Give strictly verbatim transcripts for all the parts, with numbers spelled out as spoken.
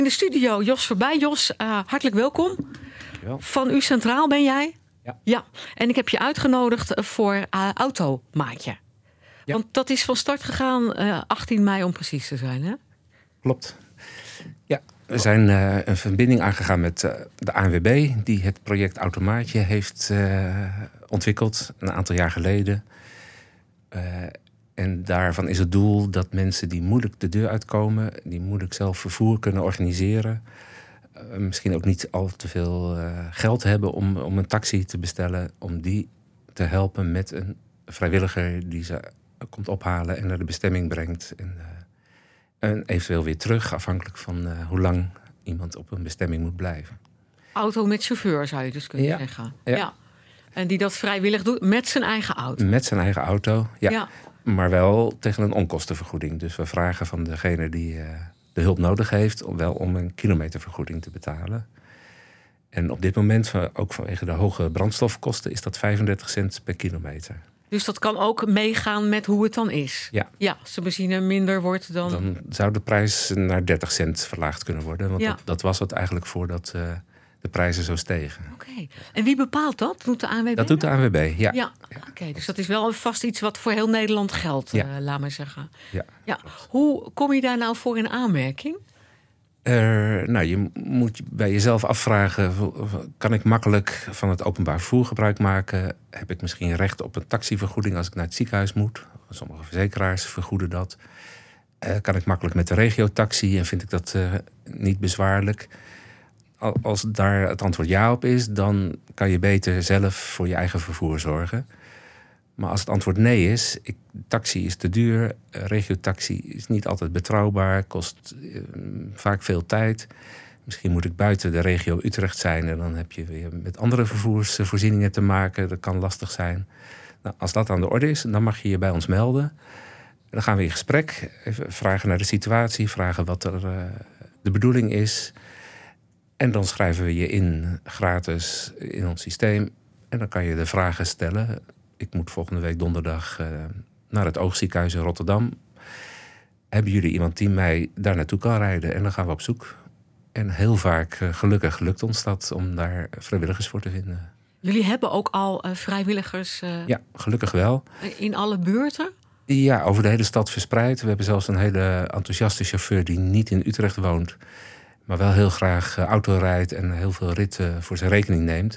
In de studio Jos Verbij. Jos, uh, hartelijk welkom. Dankjewel. Van U Centraal ben jij? Ja. Ja. En ik heb je uitgenodigd voor uh, Automaatje. Ja. Want dat is van start gegaan uh, achttien mei om precies te zijn, hè? Klopt. Ja, we zijn uh, een verbinding aangegaan met uh, de A N W B... die het project Automaatje heeft uh, ontwikkeld een aantal jaar geleden. Uh, en daarvan is het doel dat mensen die moeilijk de deur uitkomen... die moeilijk zelf vervoer kunnen organiseren... Uh, misschien ook niet al te veel uh, geld hebben om, om een taxi te bestellen... om die te helpen met een vrijwilliger die ze komt ophalen en naar de bestemming brengt... En, uh, en eventueel weer terug, afhankelijk van uh, hoe lang iemand op een bestemming moet blijven. Auto met chauffeur zou je dus kunnen ja. zeggen. Ja. ja. En die dat vrijwillig doet met zijn eigen auto. Met zijn eigen auto, ja. ja. Maar wel tegen een onkostenvergoeding. Dus we vragen van degene die uh, de hulp nodig heeft... om wel om een kilometervergoeding te betalen. En op dit moment, ook vanwege de hoge brandstofkosten... is dat vijfendertig cent per kilometer. Dus dat kan ook meegaan met hoe het dan is? Ja. Ja, als de benzine minder wordt dan... Dan zou de prijs naar dertig cent verlaagd kunnen worden. Want ja. dat, dat was het eigenlijk voordat uh, de prijzen zo stegen. Oké. Okay. En wie bepaalt dat? Doet de A N W B? Dat doet de A N W B, ja. Ja, ja. Oké. Okay. Dus dat is wel vast iets wat voor heel Nederland geldt, ja. uh, laat maar zeggen. Ja. ja. Hoe kom je daar nou voor in aanmerking? Uh, nou, je moet bij jezelf afvragen... kan ik makkelijk van het openbaar vervoer gebruik maken? Heb ik misschien recht op een taxivergoeding als ik naar het ziekenhuis moet? Sommige verzekeraars vergoeden dat. Uh, kan ik makkelijk met de regiotaxi en vind ik dat uh, niet bezwaarlijk? Als daar het antwoord ja op is... dan kan je beter zelf voor je eigen vervoer zorgen... Maar als het antwoord nee is, ik, taxi is te duur, regiotaxi is niet altijd betrouwbaar, kost uh, vaak veel tijd. Misschien moet ik buiten de regio Utrecht zijn en dan heb je weer met andere vervoersvoorzieningen te maken. Dat kan lastig zijn. Nou, als dat aan de orde is, dan mag je je bij ons melden. Dan gaan we in gesprek, even vragen naar de situatie, vragen wat er uh, de bedoeling is. En dan schrijven we je in gratis in ons systeem en dan kan je de vragen stellen. Ik moet volgende week donderdag uh, naar het Oogziekenhuis in Rotterdam. Hebben jullie iemand die mij daar naartoe kan rijden? En dan gaan we op zoek. En heel vaak, uh, gelukkig, lukt ons dat om daar vrijwilligers voor te vinden. Jullie hebben ook al uh, vrijwilligers? Uh, ja, gelukkig wel. In alle buurten? Ja, over de hele stad verspreid. We hebben zelfs een hele enthousiaste chauffeur die niet in Utrecht woont. Maar wel heel graag uh, auto rijdt en heel veel ritten voor zijn rekening neemt.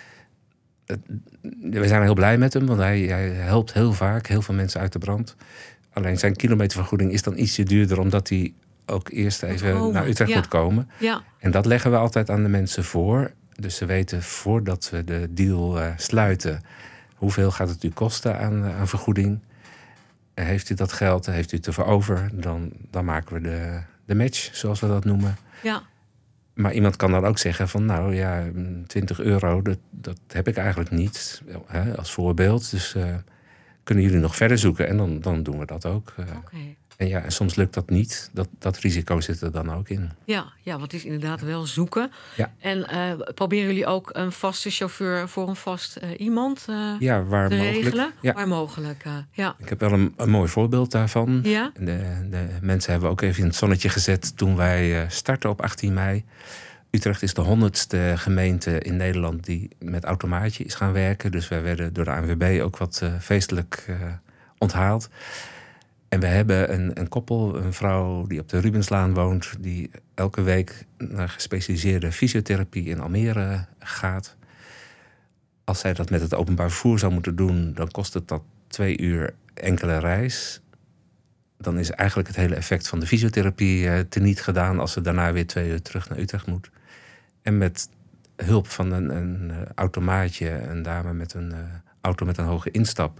We zijn heel blij met hem, want hij, hij helpt heel vaak heel veel mensen uit de brand. Alleen zijn kilometervergoeding is dan ietsje duurder... omdat hij ook eerst even naar Utrecht ja. moet komen. Ja. En dat leggen we altijd aan de mensen voor. Dus ze weten voordat we de deal uh, sluiten... hoeveel gaat het u kosten aan, uh, aan vergoeding. En heeft u dat geld, heeft u het ervoor over... dan, dan maken we de, de match, zoals we dat noemen. Ja. Maar iemand kan dan ook zeggen van, nou ja, twintig euro, dat, dat heb ik eigenlijk niet, hè, als voorbeeld. Dus uh, kunnen jullie nog verder zoeken? En dan, dan doen we dat ook. Uh, okay. En ja, en soms lukt dat niet. Dat, dat risico zit er dan ook in. Ja, ja, want het is inderdaad wel zoeken. Ja. En uh, proberen jullie ook een vaste chauffeur voor een vast uh, iemand uh, ja, waar te mogelijk. regelen? Ja. Waar mogelijk, uh, ja. Ik heb wel een, een mooi voorbeeld daarvan. Ja? De, de mensen hebben we ook even in het zonnetje gezet toen wij uh, starten op achttien mei. Utrecht is de honderdste gemeente in Nederland die met Automaatje is gaan werken. Dus wij werden door de A N W B ook wat uh, feestelijk uh, onthaald. En we hebben een, een koppel, een vrouw die op de Rubenslaan woont... die elke week naar gespecialiseerde fysiotherapie in Almere gaat. Als zij dat met het openbaar vervoer zou moeten doen... dan kost het dat twee uur enkele reis. Dan is eigenlijk het hele effect van de fysiotherapie uh, teniet gedaan... als ze daarna weer twee uur terug naar Utrecht moet. En met hulp van een, een uh, automaatje, een dame met een uh, auto met een hoge instap...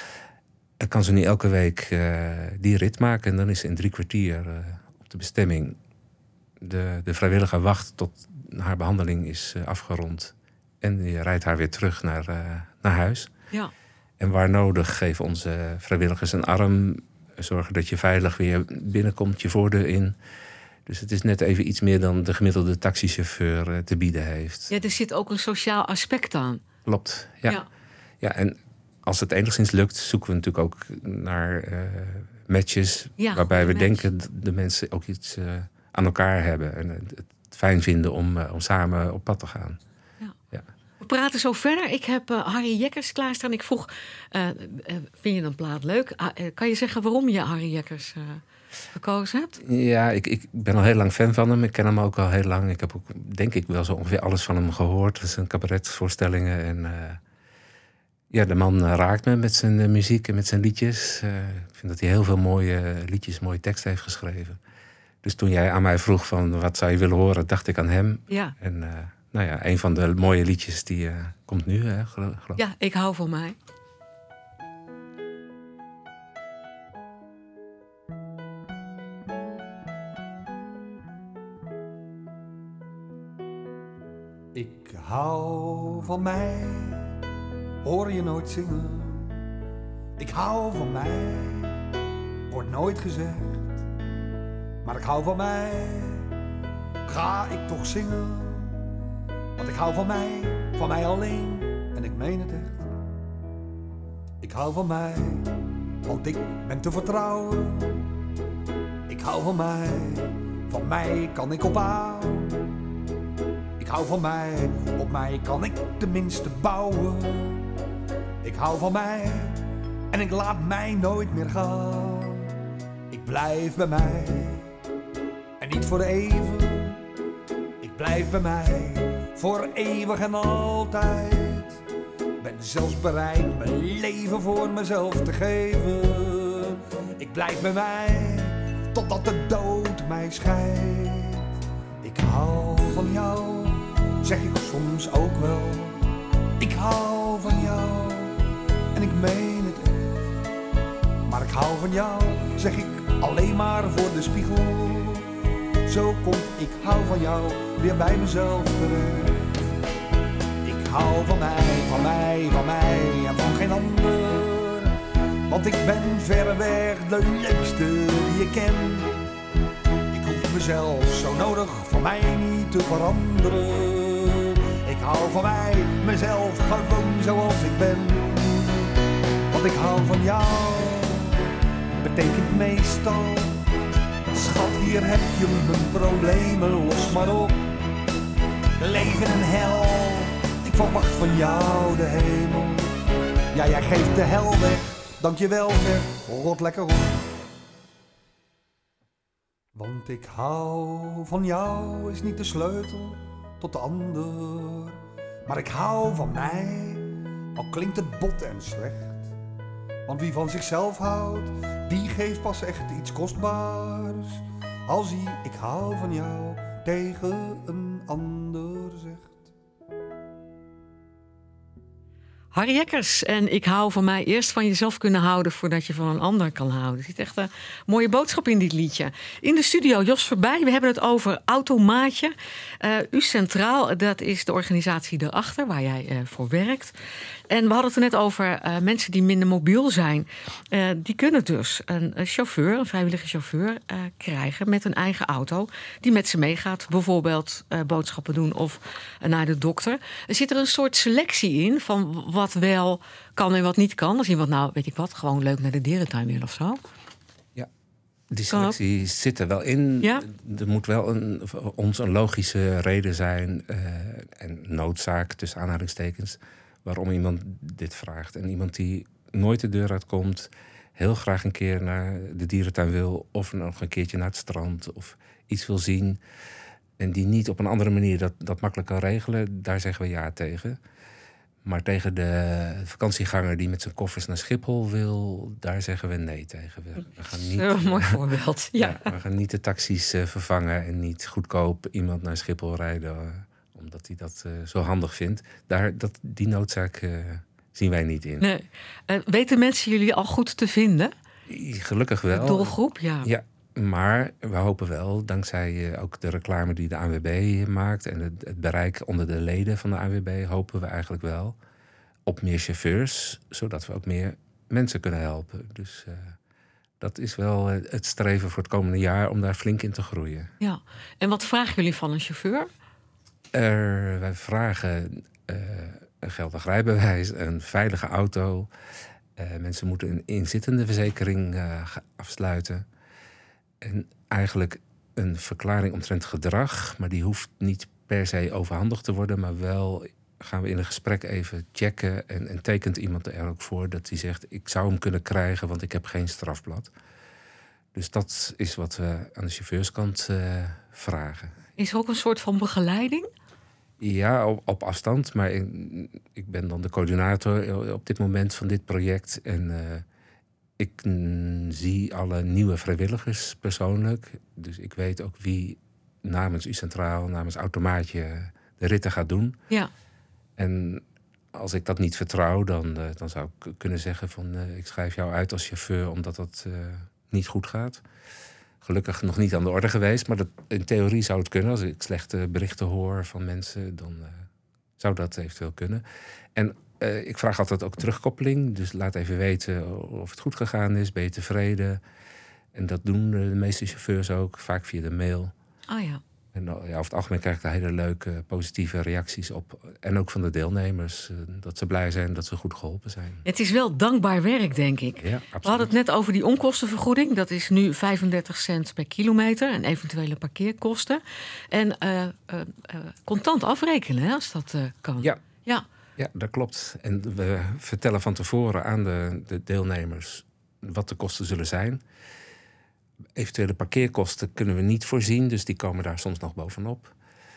Dan kan ze nu elke week uh, die rit maken. En dan is ze in drie kwartier uh, op de bestemming. De, de vrijwilliger wacht tot haar behandeling is uh, afgerond. En die rijdt haar weer terug naar, uh, naar huis. Ja. En waar nodig geven onze vrijwilligers een arm. Zorgen dat je veilig weer binnenkomt, je voordeur in. Dus het is net even iets meer dan de gemiddelde taxichauffeur uh, te bieden heeft. Ja, er zit ook een sociaal aspect aan. Klopt, ja. Ja, ja en als het enigszins lukt, zoeken we natuurlijk ook naar uh, matches... Ja, waarbij we match. denken dat de mensen ook iets uh, aan elkaar hebben. En het, het fijn vinden om, uh, om samen op pad te gaan. Ja. Ja. We praten zo verder. Ik heb uh, Harry Jekkers klaarstaan. Ik vroeg, uh, uh, vind je een plaat leuk? Uh, uh, kan je zeggen waarom je Harry Jekkers uh, gekozen hebt? Ja, ik, ik ben al heel lang fan van hem. Ik ken hem ook al heel lang. Ik heb ook, denk ik, wel zo ongeveer alles van hem gehoord. Zijn cabaretvoorstellingen. En uh, ja, de man uh, raakt me met zijn uh, muziek en met zijn liedjes. Uh, ik vind dat hij heel veel mooie uh, liedjes, mooie teksten heeft geschreven. Dus toen jij aan mij vroeg van wat zou je willen horen, dacht ik aan hem. Ja. En uh, nou ja, een van de mooie liedjes die uh, komt nu, hè, geloof ik. Ja, Ik hou van mij. Ik hou van mij, hoor je nooit zingen. Ik hou van mij, wordt nooit gezegd. Maar ik hou van mij, ga ik toch zingen. Want ik hou van mij, van mij alleen, en ik meen het echt. Ik hou van mij, want ik ben te vertrouwen. Ik hou van mij, van mij kan ik ophouden. Ik hou van mij, op mij kan ik tenminste bouwen. Ik hou van mij, en ik laat mij nooit meer gaan. Ik blijf bij mij, en niet voor even. Ik blijf bij mij, voor eeuwig en altijd. Ben zelfs bereid mijn leven voor mezelf te geven. Ik blijf bij mij, totdat de dood mij scheidt. Ik hou van jou, zeg ik soms ook wel. Ik hou van jou, en ik meen het echt. Maar ik hou van jou, zeg ik alleen maar voor de spiegel. Zo komt ik hou van jou weer bij mezelf terecht. Ik hou van mij, van mij, van mij en van geen ander. Want ik ben verreweg de leukste die je kent. Ik hoef mezelf zo nodig voor mij niet te veranderen. Ik hou van mij, mezelf gewoon zoals ik ben. Want ik hou van jou, betekent meestal: schat, hier heb je mijn problemen, los maar op. Leven en hel, ik verwacht van jou de hemel. Ja, jij geeft de hel weg, dankjewel zeg, rot lekker op. Want ik hou van jou is niet de sleutel tot de ander. Maar ik hou van mij, al klinkt het bot en slecht. Want wie van zichzelf houdt, die geeft pas echt iets kostbaars. Als hij ik hou van jou tegen een ander zegt. Harry Jekkers en Ik hou van mij, eerst van jezelf kunnen houden voordat je van een ander kan houden. Er zit echt een mooie boodschap in dit liedje. In de studio Jos Verbij, we hebben het over Automaatje. Uh, U Centraal, dat is de organisatie erachter waar jij uh, voor werkt. En we hadden het er net over uh, mensen die minder mobiel zijn. Uh, die kunnen dus een, een chauffeur, een vrijwillige chauffeur uh, krijgen met een eigen auto. Die met ze meegaat, bijvoorbeeld uh, boodschappen doen of uh, naar de dokter. Er zit er een soort selectie in van wat wel kan en wat niet kan. Als iemand nou, weet ik wat, gewoon leuk naar de dierentuin wil of zo. Ja, die selectie zit er wel in. Ja? Er moet wel een, voor ons een logische reden zijn uh, en noodzaak tussen aanhalingstekens waarom iemand dit vraagt. En iemand die nooit de deur uitkomt, heel graag een keer naar de dierentuin wil of nog een keertje naar het strand of iets wil zien en die niet op een andere manier dat, dat makkelijk kan regelen, daar zeggen we ja tegen. Maar tegen de vakantieganger die met zijn koffers naar Schiphol wil, daar zeggen we nee tegen. We, we gaan niet, dat is een mooi voorbeeld. Ja. Ja, we gaan niet de taxis uh, vervangen en niet goedkoop iemand naar Schiphol rijden, uh, omdat hij dat uh, zo handig vindt. Daar, dat, die noodzaak uh, zien wij niet in. Nee. Uh, weten mensen jullie al goed te vinden? Gelukkig wel. De doelgroep, ja. Ja. Maar we hopen wel, dankzij uh, ook de reclame die de A N W B maakt en het, het bereik onder de leden van de A N W B, hopen we eigenlijk wel op meer chauffeurs, zodat we ook meer mensen kunnen helpen. Dus uh, dat is wel uh, het streven voor het komende jaar om daar flink in te groeien. Ja. En wat vragen jullie van een chauffeur? Er, wij vragen uh, een geldig rijbewijs, een veilige auto. Uh, mensen moeten een inzittende verzekering uh, afsluiten. En eigenlijk een verklaring omtrent gedrag, maar die hoeft niet per se overhandigd te worden, maar wel gaan we in een gesprek even checken en, en tekent iemand er ook voor dat hij zegt, ik zou hem kunnen krijgen, want ik heb geen strafblad. Dus dat is wat we aan de chauffeurskant uh, vragen. Is er ook een soort van begeleiding? Ja, op, op afstand, maar ik, ik ben dan de coördinator op dit moment van dit project en uh, ik mm, zie alle nieuwe vrijwilligers persoonlijk. Dus ik weet ook wie namens U-Centraal, namens Automaatje de ritten gaat doen. Ja. En als ik dat niet vertrouw, dan, uh, dan zou ik kunnen zeggen van uh, ik schrijf jou uit als chauffeur omdat dat uh, niet goed gaat. Gelukkig nog niet aan de orde geweest, maar dat, in theorie zou het kunnen. Als ik slechte berichten hoor van mensen, dan uh, zou dat eventueel kunnen. En uh, ik vraag altijd ook terugkoppeling. Dus laat even weten of het goed gegaan is, ben je tevreden. En dat doen de meeste chauffeurs ook, vaak via de mail. Oh ja. En ja, over het algemeen krijg ik daar hele leuke, positieve reacties op. En ook van de deelnemers, uh, dat ze blij zijn dat ze goed geholpen zijn. Het is wel dankbaar werk, denk ik. Ja, absoluut. We hadden het net over die onkostenvergoeding. Dat is nu vijfendertig cent per kilometer en eventuele parkeerkosten. En uh, uh, uh, contant afrekenen, hè, als dat uh, kan. Ja. Ja. Ja, dat klopt. En we vertellen van tevoren aan de, de deelnemers wat de kosten zullen zijn. Eventuele parkeerkosten kunnen we niet voorzien, dus die komen daar soms nog bovenop.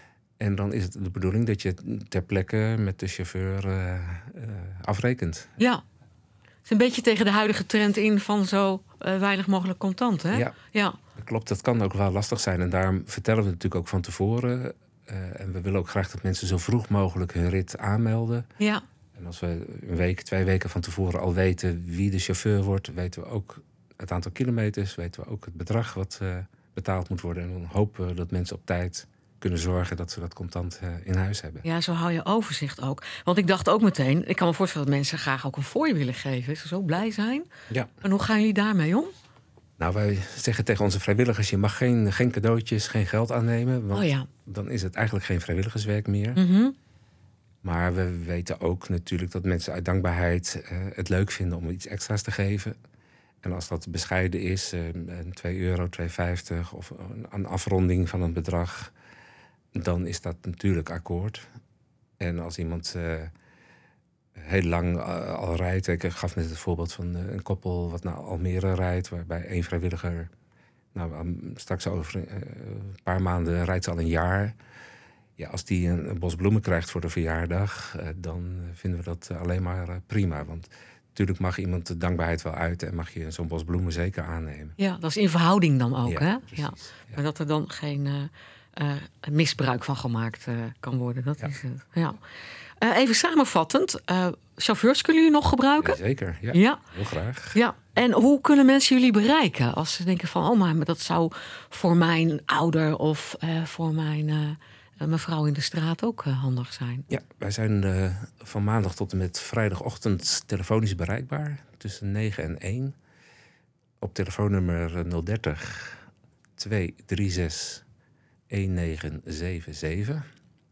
En dan is het de bedoeling dat je ter plekke met de chauffeur uh, uh, afrekent. Ja, het is een beetje tegen de huidige trend in van zo uh, weinig mogelijk contant, hè? Ja, ja, dat klopt. Dat kan ook wel lastig zijn. En daarom vertellen we natuurlijk ook van tevoren. Uh, en we willen ook graag dat mensen zo vroeg mogelijk hun rit aanmelden. Ja. En als we een week, twee weken van tevoren al weten wie de chauffeur wordt, weten we ook het aantal kilometers, weten we ook het bedrag wat uh, betaald moet worden. En dan hopen we dat mensen op tijd kunnen zorgen dat ze dat contant uh, in huis hebben. Ja, zo hou je overzicht ook. Want ik dacht ook meteen, ik kan me voorstellen dat mensen graag ook een fooi willen geven. Ze zo blij zijn. Ja. En hoe gaan jullie daarmee om? Nou, wij zeggen tegen onze vrijwilligers, je mag geen, geen cadeautjes, geen geld aannemen. Want oh ja. dan is het eigenlijk geen vrijwilligerswerk meer. Mm-hmm. Maar we weten ook natuurlijk dat mensen uit dankbaarheid uh, het leuk vinden om iets extra's te geven. En als dat bescheiden is, uh, twee euro, twee vijftig of een afronding van een bedrag, dan is dat natuurlijk akkoord. En als iemand uh, heel lang uh, al rijdt, ik gaf net het voorbeeld van uh, een koppel wat naar Almere rijdt, waarbij één vrijwilliger, nou, um, straks over uh, een paar maanden rijdt ze al een jaar. Ja, als die een, een bos bloemen krijgt voor de verjaardag, uh, dan vinden we dat uh, alleen maar uh, prima. Want natuurlijk mag iemand de dankbaarheid wel uiten en mag je zo'n bos bloemen zeker aannemen. Ja, dat is in verhouding dan ook, ja, hè? Precies, ja. Ja. Maar dat er dan geen uh, uh, misbruik van gemaakt uh, kan worden, dat Ja. is het. Ja. Uh, even samenvattend, uh, chauffeurs kunnen jullie nog gebruiken? Ja, zeker, ja. Ja. Heel graag. Ja, en hoe kunnen mensen jullie bereiken? Als ze denken van, oh maar dat zou voor mijn ouder of uh, voor mijn uh, mevrouw in de straat ook uh, handig zijn. Ja, wij zijn uh, van maandag tot en met vrijdagochtend telefonisch bereikbaar. Tussen negen en één. Op telefoonnummer nul dertig, twee drie zes, een negen zeven zeven.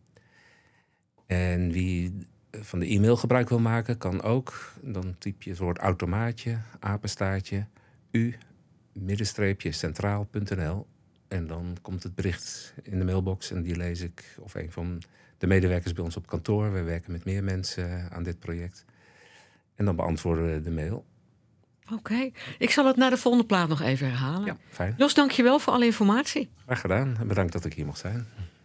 En wie van de e-mail gebruik wil maken, kan ook. Dan typ je het woord automaatje, apenstaartje, u, middenstreepje, centraal punt n l. En dan komt het bericht in de mailbox en die lees ik. Of een van de medewerkers bij ons op kantoor. We werken met meer mensen aan dit project. En dan beantwoorden we de mail. Oké, okay. Ik zal het naar de volgende plaat nog even herhalen. Ja, fijn. Jos, dank je wel voor alle informatie. Graag gedaan en bedankt dat ik hier mocht zijn.